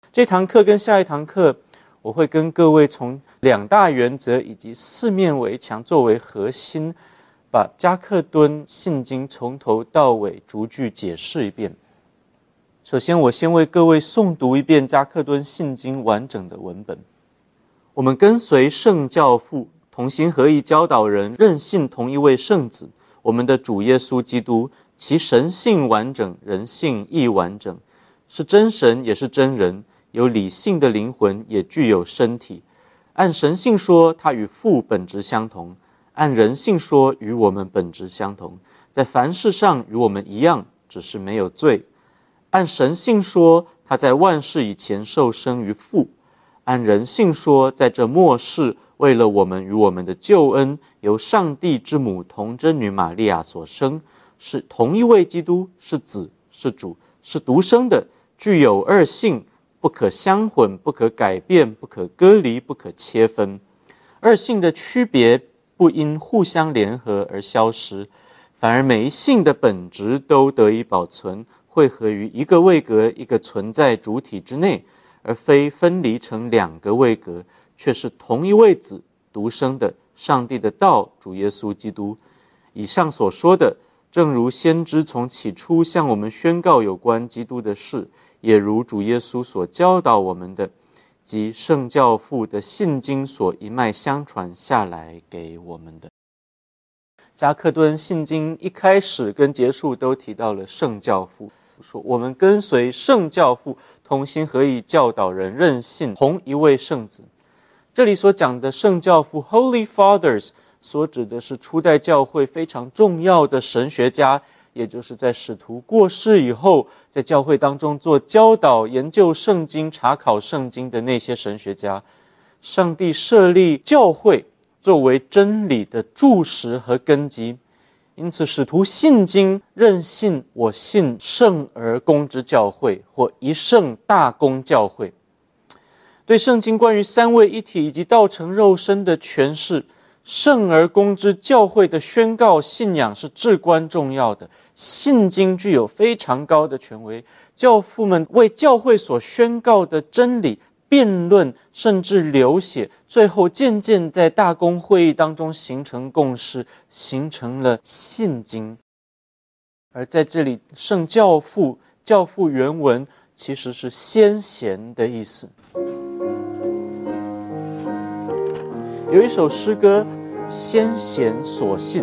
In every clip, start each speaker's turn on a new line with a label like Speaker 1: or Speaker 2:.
Speaker 1: 这堂课跟下一堂课，我会跟各位从2大原则以及4面围墙作为核心，把加克敦信经从头到尾逐句解释一遍。首先，我先为各位诵读一遍加克敦信经完整的文本。我们跟随圣教父，同心合意教导人，认信同一位圣子，我们的主耶稣基督，其神性完整，人性亦完整，是真神也是真人，有理性的灵魂，也具有身体。按神性说，他与父本质相同；按人性说，与我们本质相同，在凡事上与我们一样，只是没有罪。按神性说，他在万事以前受生于父；按人性说，在这末世，为了我们与我们的救恩，由上帝之母童真女玛利亚所生，是同一位基督，是子，是主，是独生的，具有2性，不可相混，不可改变，不可割离，不可切分。2性的区别不因互相联合而消失，反而每一性的本质都得以保存，汇合于一个位格，一个存在主体之内，而非分离成2个位格，却是同一位子，独生的，上帝的道，主耶稣基督。以上所说的，正如先知从起初向我们宣告有关基督的事，也如主耶稣所教导我们的，及圣教父的信经所一脉相传下来给我们的。加克敦信经一开始跟结束都提到了圣教父，说我们跟随圣教父，同心合意教导人，认信同一位圣子。这里所讲的圣教父 Holy Fathers 所指的是初代教会非常重要的神学家，也就是在使徒过世以后，在教会当中做教导、研究圣经、查考圣经的那些神学家。上帝设立教会作为真理的柱石和根基，因此使徒信经，认信我信圣而公之教会，或一圣大公教会。对圣经关于三位一体以及道成肉身的诠释，圣而公之教会的宣告信仰是至关重要的。信经具有非常高的权威，教父们为教会所宣告的真理辩论，甚至流血，最后渐渐在大公会议当中形成共识，形成了信经。而在这里，圣教父，教父原文其实是先贤的意思。有一首诗歌，先贤所信。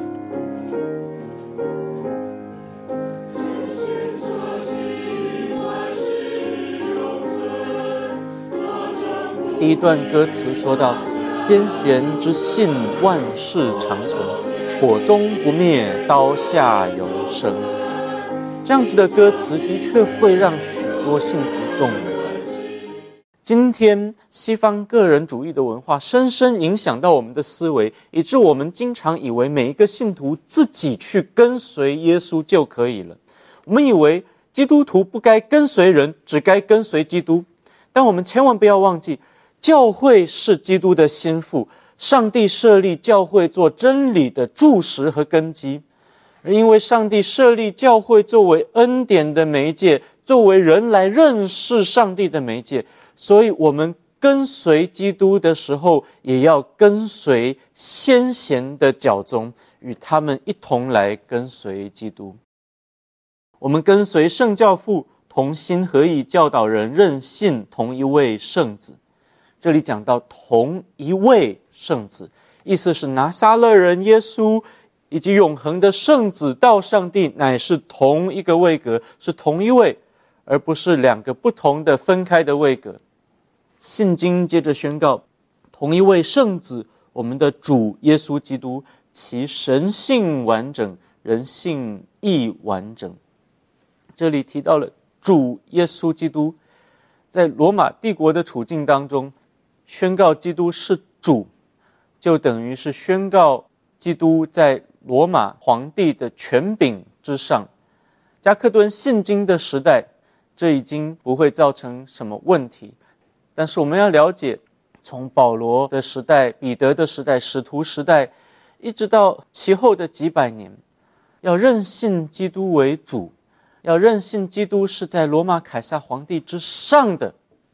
Speaker 1: 第一段歌词说到，先贤之信万世长存，火中不灭，刀下犹生。这样子的歌词的确会让许多信徒动容。今天西方个人主义的文化深深影响到我们的思维，以致我们经常以为每一个信徒自己去跟随耶稣就可以了。我们以为基督徒不该跟随人，只该跟随基督。但我们千万不要忘记，教会是基督的心腹，上帝设立教会做真理的柱石和根基。而因为上帝设立教会作为恩典的媒介，作为人来认识上帝的媒介，所以我们跟随基督的时候，也要跟随先贤的脚踪，与他们一同来跟随基督。我们跟随圣教父，同心合意教导人，认信同一位圣子。这里讲到同一位圣子，意思是拿撒勒人耶稣以及永恒的圣子到上帝乃是同一个位格，是同一位，而不是2个不同的分开的位格。信经接着宣告，同一位圣子，我们的主耶稣基督，其神性完整，人性亦完整。这里提到了主耶稣基督，在罗马帝国的处境当中，宣告基督是主，就等于是宣告基督在罗马皇帝的权柄之上。加克敦信经的时代，这已经不会造成什么问题。但是我们要了解，从保罗的时代、彼得的时代、使徒时代，一直到其后的几百年，要认信基督为主，要认信基督是在罗马凯撒皇帝之上的，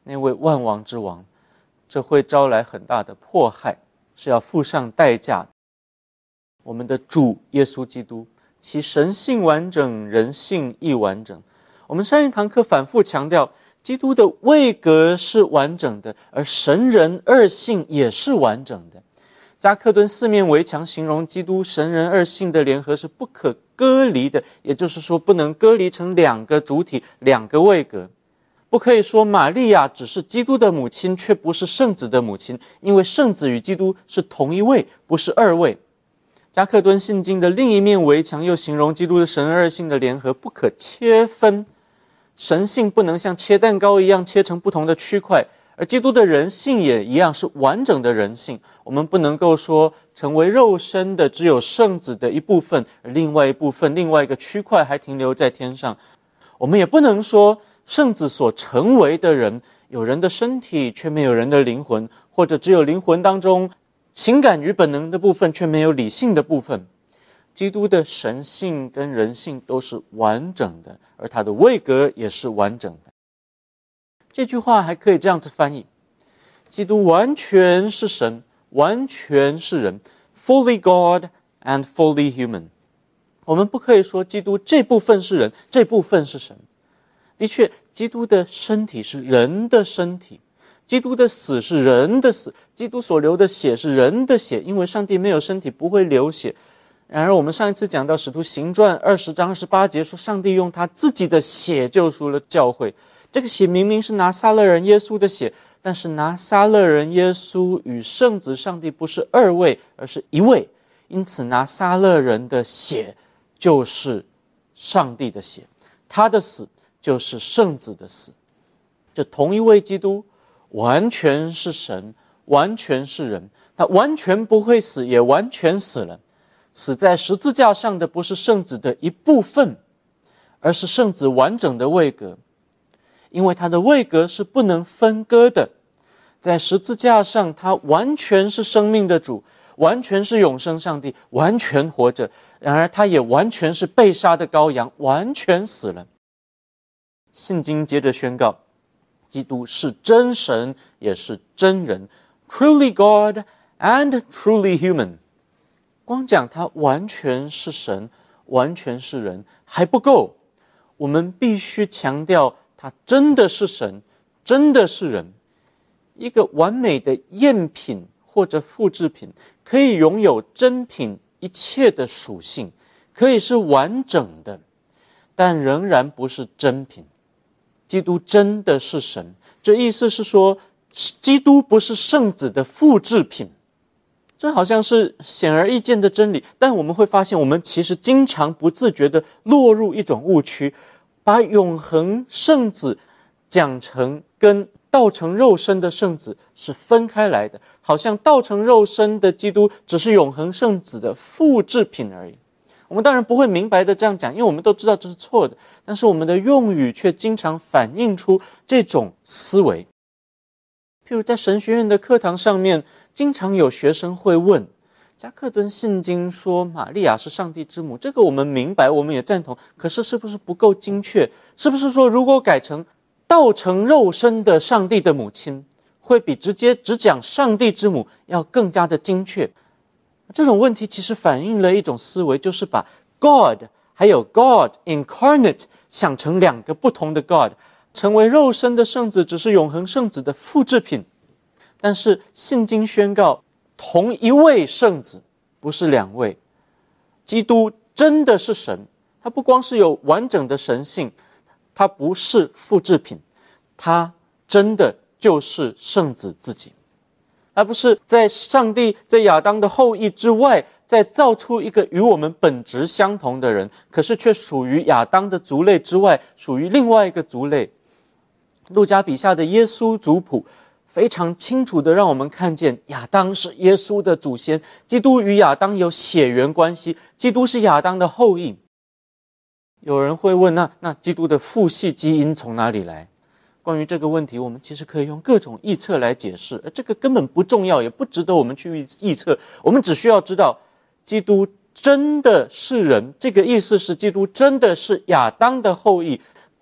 Speaker 1: 那位万王之王，这会招来很大的迫害，是要付上代价的。我们的主耶稣基督，其神性完整，人性亦完整。我们上一堂课反复强调，基督的位格是完整的，而神人二性也是完整的。加克敦四面围墙形容基督神人二性的联合是不可割离的，也就是说不能割离成两个主体，两个位格。不可以说玛利亚只是基督的母亲，却不是圣子的母亲，因为圣子与基督是同一位，不是二位。加克敦信经的另一面围墙又形容基督的神二性的联合不可切分，神性不能像切蛋糕一样切成不同的区块，而基督的人性也一样是完整的人性。我们不能够说成为肉身的只有圣子的一部分，而另外一部分另外一个区块还停留在天上。我们也不能说圣子所成为的人有人的身体却没有人的灵魂，或者只有灵魂当中情感与本能的部分却没有理性的部分。基督的神性跟人性都是完整的，而他的位格也是完整的。这句话还可以这样子翻译：基督完全是神，完全是人， fully God and fully human。 我们不可以说基督这部分是人，这部分是神。的确，基督的身体是人的身体，基督的死是人的死，基督所流的血是人的血，因为上帝没有身体不会流血。然而我们上一次讲到使徒行传20章28节说，上帝用他自己的血救赎了教会。这个血明明是拿撒勒人耶稣的血，但是拿撒勒人耶稣与圣子上帝不是二位，而是一位，因此拿撒勒人的血就是上帝的血，他的死就是圣子的死。这同一位基督完全是神，完全是人，他完全不会死，也完全死了。死在十字架上的不是圣子的一部分，而是圣子完整的位格，因为他的位格是不能分割的。在十字架上，他完全是生命的主，完全是永生上帝，完全活着。然而他也完全是被杀的羔羊，完全死了。信经接着宣告，基督是真神，也是真人， truly God and truly human。 光讲他完全是神，完全是人还不够，我们必须强调他真的是神，真的是人。一个完美的赝品或者复制品可以拥有真品一切的属性，可以是完整的，但仍然不是真品。基督真的是神，这意思是说，基督不是圣子的复制品。这好像是显而易见的真理，但我们会发现，我们其实经常不自觉地落入一种误区，把永恒圣子讲成跟道成肉身的圣子是分开来的，好像道成肉身的基督只是永恒圣子的复制品而已。我们当然不会明白的这样讲，因为我们都知道这是错的，但是我们的用语却经常反映出这种思维。譬如在神学院的课堂上面，经常有学生会问，加克敦信经说玛利亚是上帝之母，这个我们明白，我们也赞同，可是是不是不够精确？是不是说如果改成道成肉身的上帝的母亲，会比直接只讲上帝之母要更加的精确？这种问题其实反映了一种思维，就是把 God 还有 God incarnate 想成两个不同的 God， 成为肉身的圣子只是永恒圣子的复制品。但是信经宣告，同一位圣子，不是两位。基督真的是神，他不光是有完整的神性，他不是复制品，他真的就是圣子自己，而不是在上帝在亚当的后裔之外再造出一个与我们本质相同的人，可是却属于亚当的族类之外，属于另外一个族类。路加笔下的耶稣族谱非常清楚的让我们看见，亚当是耶稣的祖先，基督与亚当有血缘关系，基督是亚当的后裔。有人会问，那基督的父系基因从哪里来？关于这个问题，我们其实可以用各种臆测来解释，而这个根本不重要，也不值得我们去臆测。我们只需要知道，基督真的是人，这个意思是基督真的是亚当的后裔，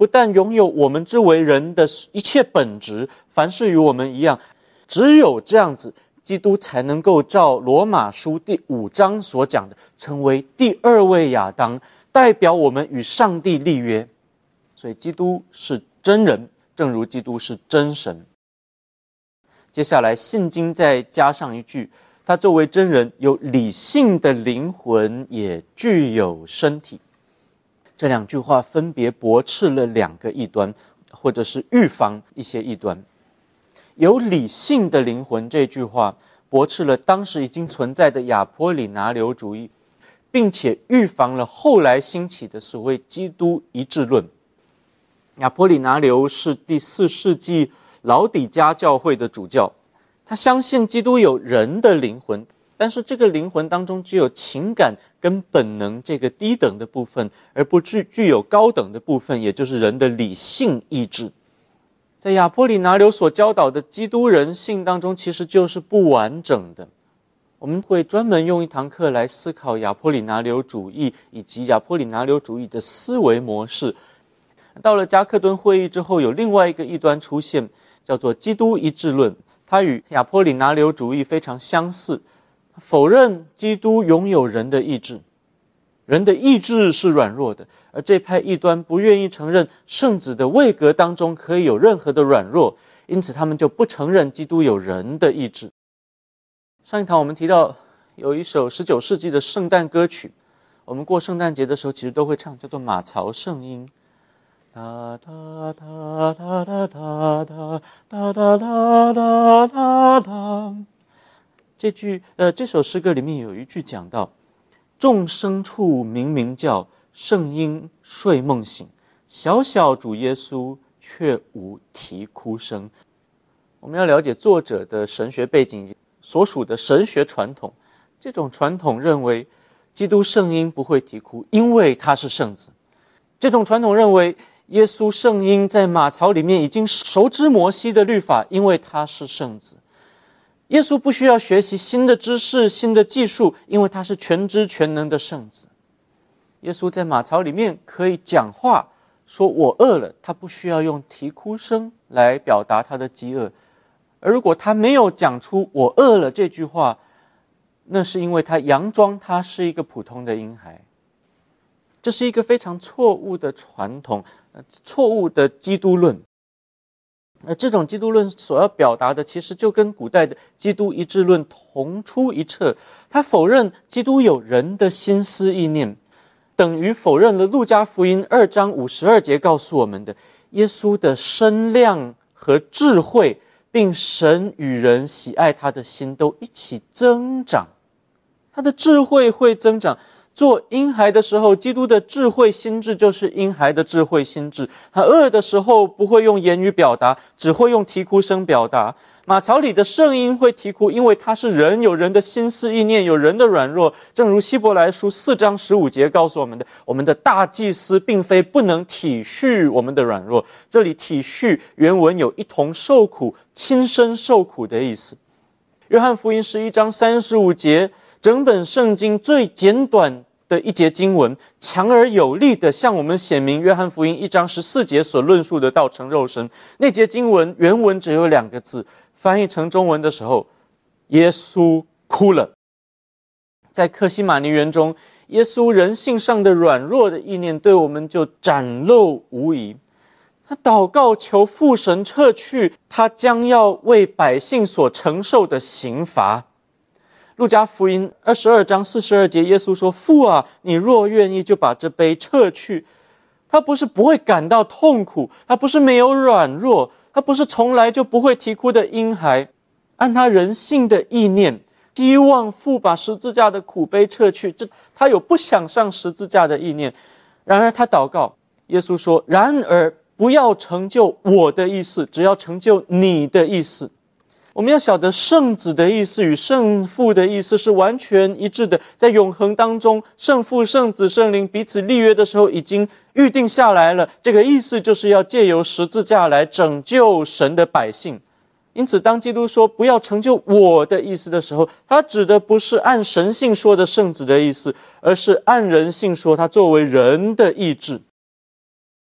Speaker 1: 不但拥有我们之为人的一切本质，凡事与我们一样，只有这样子，基督才能够照罗马书第5章所讲的，成为第2位亚当，代表我们与上帝立约。所以基督是真人，正如基督是真神。接下来信经再加上一句，他作为真人，有理性的灵魂，也具有身体。这2句话分别驳斥了2个异端，或者是预防一些异端。有理性的灵魂这句话驳斥了当时已经存在的亚波里拿流主义，并且预防了后来兴起的所谓基督一致论。亚波里拿流是第4世纪老底嘉教会的主教，他相信基督有人的灵魂，但是这个灵魂当中只有情感跟本能这个低等的部分，而不具有高等的部分，也就是人的理性意志。在亚波里拿流所教导的基督人性当中，其实就是不完整的。我们会专门用一堂课来思考亚波里拿流主义以及亚波里拿流主义的思维模式。到了加克敦会议之后，有另外一个异端出现，叫做基督一致论，它与亚波里拿流主义非常相似，否认基督拥有人的意志，人的意志是软弱的，而这派异端不愿意承认圣子的位格当中可以有任何的软弱，因此他们就不承认基督有人的意志。上一堂我们提到有一首19世纪的圣诞歌曲，我们过圣诞节的时候其实都会唱，叫做马槽圣婴。哒哒哒哒哒哒哒哒哒哒哒哒。这首诗歌里面有一句讲到，众牲畜鸣鸣叫，圣婴睡梦醒，小小主耶稣却无啼哭声。我们要了解作者的神学背景，所属的神学传统。这种传统认为基督圣婴不会啼哭，因为他是圣子。这种传统认为耶稣圣婴在马槽里面已经熟知摩西的律法，因为他是圣子。耶稣不需要学习新的知识、新的技术，因为他是全知全能的圣子。耶稣在马槽里面可以讲话，说我饿了，他不需要用啼哭声来表达他的饥饿。而如果他没有讲出我饿了这句话，那是因为他佯装他是一个普通的婴孩。这是一个非常错误的传统，错误的基督论。这种基督论所要表达的，其实就跟古代的基督一致论同出一辙。他否认基督有人的心思意念，等于否认了路加福音2章52节告诉我们的耶稣的身量和智慧，并神与人喜爱他的心都一起增长。他的智慧会增长。做婴孩的时候，基督的智慧心智就是婴孩的智慧心智。他饿的时候不会用言语表达，只会用啼哭声表达。马槽里的圣婴会啼哭，因为他是人，有人的心思意念，有人的软弱。正如希伯来书4章15节告诉我们的，我们的大祭司并非不能体恤我们的软弱。这里体恤原文有一同受苦、亲身受苦的意思。约翰福音11章35节，整本圣经最简短的一节经文，强而有力的向我们显明约翰福音1章14节所论述的道成肉身。那节经文原文只有2个字，翻译成中文的时候，耶稣哭了。在客西马尼园中，耶稣人性上的软弱的意念对我们就展露无遗。他祷告求父神撤去他将要为百姓所承受的刑罚。路加福音22章42节，耶稣说，父啊，你若愿意就把这杯撤去。他不是不会感到痛苦，他不是没有软弱，他不是从来就不会啼哭的婴孩。按他人性的意念，希望父把十字架的苦杯撤去，他有不想上十字架的意念。然而他祷告，耶稣说，然而不要成就我的意思，只要成就你的意思。我们要晓得圣子的意思与圣父的意思是完全一致的，在永恒当中，圣父、圣子、圣灵彼此立约的时候已经预定下来了。这个意思就是要借由十字架来拯救神的百姓。因此当基督说不要成就我的意思的时候，他指的不是按神性说的圣子的意思，而是按人性说他作为人的意志。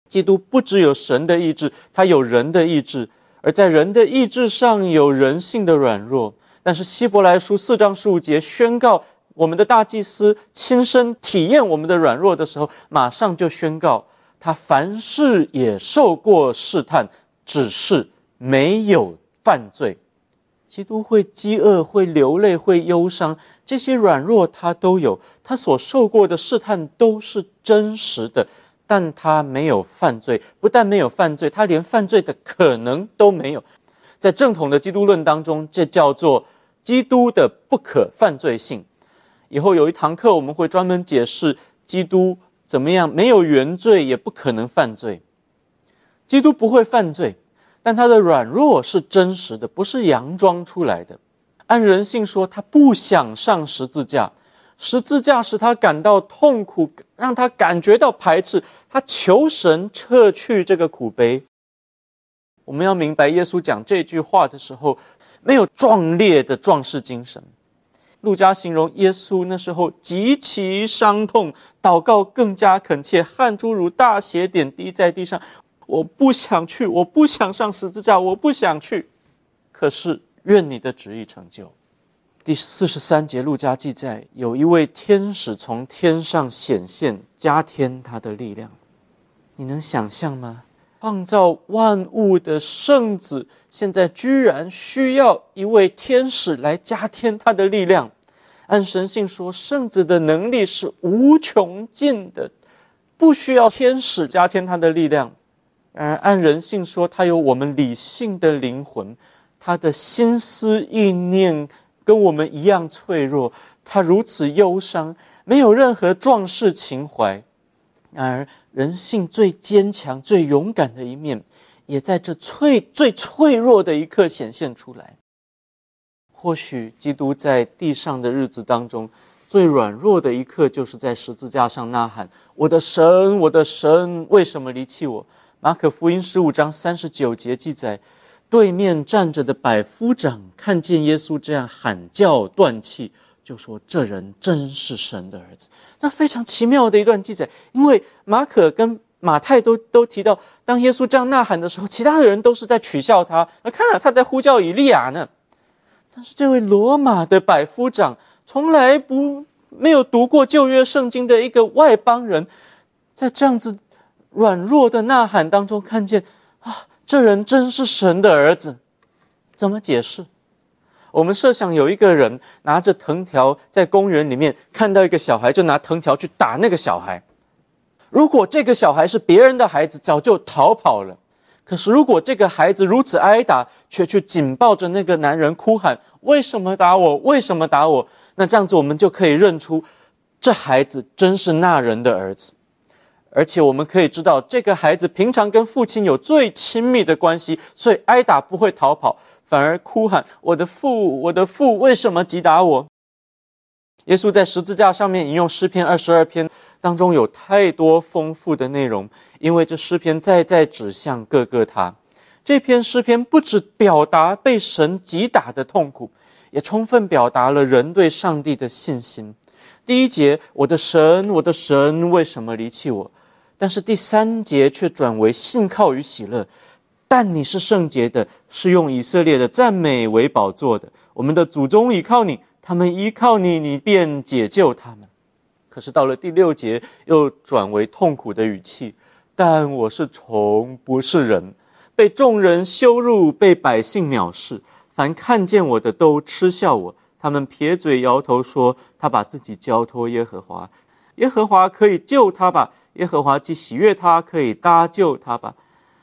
Speaker 1: 基督不只有神的意志，他有人的意志，而在人的意志上有人性的软弱。但是希伯来书4章15节宣告，我们的大祭司亲身体验我们的软弱的时候，马上就宣告，他凡事也受过试探，只是没有犯罪。基督会饥饿，会流泪，会忧伤，这些软弱他都有，他所受过的试探都是真实的，但他没有犯罪。不但没有犯罪，他连犯罪的可能都没有。在正统的基督论当中，这叫做基督的不可犯罪性。以后有一堂课我们会专门解释基督怎么样没有原罪也不可能犯罪。基督不会犯罪，但他的软弱是真实的，不是佯装出来的。按人性说，他不想上十字架，十字架使他感到痛苦，让他感觉到排斥，他求神撤去这个苦悲。我们要明白，耶稣讲这句话的时候，没有壮烈的壮士精神。路加形容耶稣那时候极其伤痛，祷告更加恳切，汗珠如大血点滴在地上。我不想去，我不想上十字架，我不想去。可是愿你的旨意成就。第43节路加记载，有一位天使从天上显现，加添他的力量。你能想象吗？创造万物的圣子，现在居然需要一位天使来加添他的力量。按神性说，圣子的能力是无穷尽的，不需要天使加添他的力量。而按人性说，他有我们理性的灵魂，他的心思意念跟我们一样脆弱，他如此忧伤，没有任何壮士情怀。而人性最坚强最勇敢的一面，也在这最脆弱的一刻显现出来。或许基督在地上的日子当中，最软弱的一刻，就是在十字架上呐喊，我的神，我的神，为什么离弃我？马可福音15章39节记载，对面站着的百夫长看见耶稣这样喊叫断气，就说这人真是神的儿子。那非常奇妙的一段记载，因为马可跟马太都提到，当耶稣这样呐喊的时候，其他的人都是在取笑他，看了他在呼叫以利亚呢。但是这位罗马的百夫长，从来没有读过旧约圣经的一个外邦人，在这样子软弱的呐喊当中看见这人真是神的儿子。怎么解释？我们设想有一个人拿着藤条在公园里面看到一个小孩，就拿藤条去打那个小孩。如果这个小孩是别人的孩子，早就逃跑了。可是如果这个孩子如此挨打，却去紧抱着那个男人哭喊，为什么打我？为什么打我？那这样子我们就可以认出这孩子真是那人的儿子。而且我们可以知道，这个孩子平常跟父亲有最亲密的关系，所以挨打不会逃跑，反而哭喊，我的父，我的父，为什么击打我？耶稣在十字架上面引用诗篇22篇当中有太多丰富的内容，因为这诗篇再指向各个他。这篇诗篇不只表达被神击打的痛苦，也充分表达了人对上帝的信心。第1节，我的神，我的神，为什么离弃我？但是第3节却转为信靠与喜乐。但你是圣洁的，是用以色列的赞美为宝座的。我们的祖宗倚靠你，他们依靠你，你便解救他们。可是到了第6节，又转为痛苦的语气。但我是虫，不是人，被众人羞辱，被百姓藐视。凡看见我的都嗤笑我，他们撇嘴摇头说，他把自己交托耶和华。耶和华可以救他吧？耶和华既喜悦他，可以搭救他吧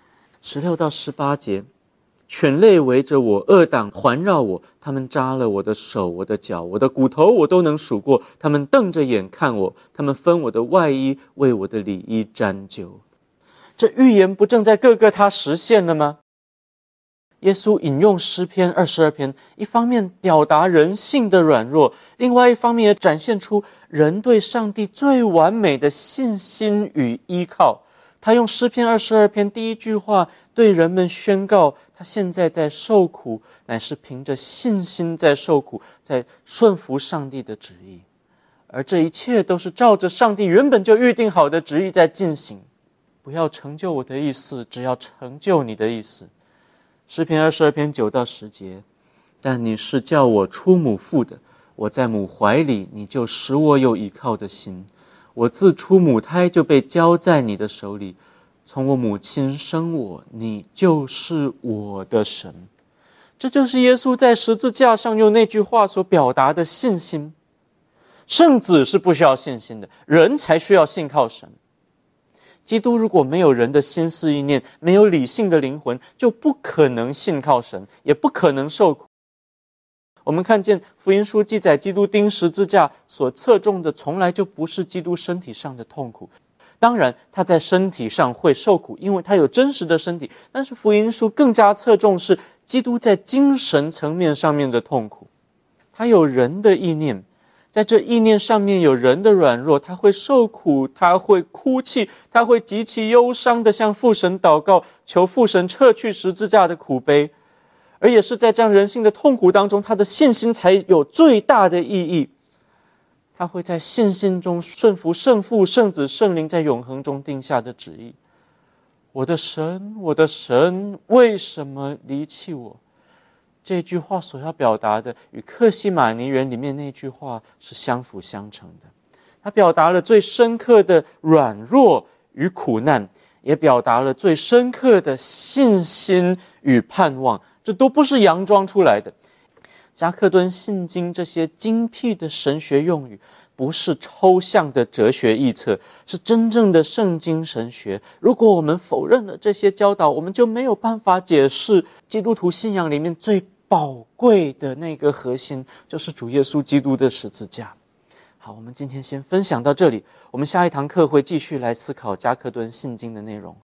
Speaker 1: ？16到18节，犬类围着我，恶党环绕我，他们扎了我的手，我的脚，我的骨头我都能数过。他们瞪着眼看我，他们分我的外衣，为我的里衣沾揪。这预言不正在各个他实现了吗？耶稣引用诗篇22篇，一方面表达人性的软弱，另外一方面也展现出人对上帝最完美的信心与依靠。他用诗篇22篇第1句话对人们宣告，他现在在受苦，乃是凭着信心在受苦，在顺服上帝的旨意。而这一切都是照着上帝原本就预定好的旨意在进行。 不要成就我的意思，只要成就你的意思。诗篇22篇9到10节，但你是叫我出母腹的，我在母怀里，你就使我有倚靠的心。我自出母胎就被交在你的手里，从我母亲生我，你就是我的神。这就是耶稣在十字架上用那句话所表达的信心。圣子是不需要信心的，人才需要信靠神。基督如果没有人的心思意念，没有理性的灵魂，就不可能信靠神，也不可能受苦。我们看见福音书记载基督钉十字架所侧重的从来就不是基督身体上的痛苦。当然他在身体上会受苦，因为他有真实的身体，但是福音书更加侧重是基督在精神层面上面的痛苦。他有人的意念，在这意念上面有人的软弱，他会受苦，他会哭泣，他会极其忧伤地向父神祷告，求父神撤去十字架的苦悲。而也是在这样人性的痛苦当中，他的信心才有最大的意义。他会在信心中顺服圣父、圣子、圣灵在永恒中定下的旨意。我的神，我的神，为什么离弃我？这句话所要表达的与客西马尼园里面那句话是相辅相成的。它表达了最深刻的软弱与苦难，也表达了最深刻的信心与盼望。这都不是佯装出来的。加克敦信经这些精辟的神学用语，不是抽象的哲学臆测，是真正的圣经神学。如果我们否认了这些教导，我们就没有办法解释基督徒信仰里面最宝贵的那个核心，就是主耶稣基督的十字架。好，我们今天先分享到这里，我们下一堂课会继续来思考加克敦信经的内容。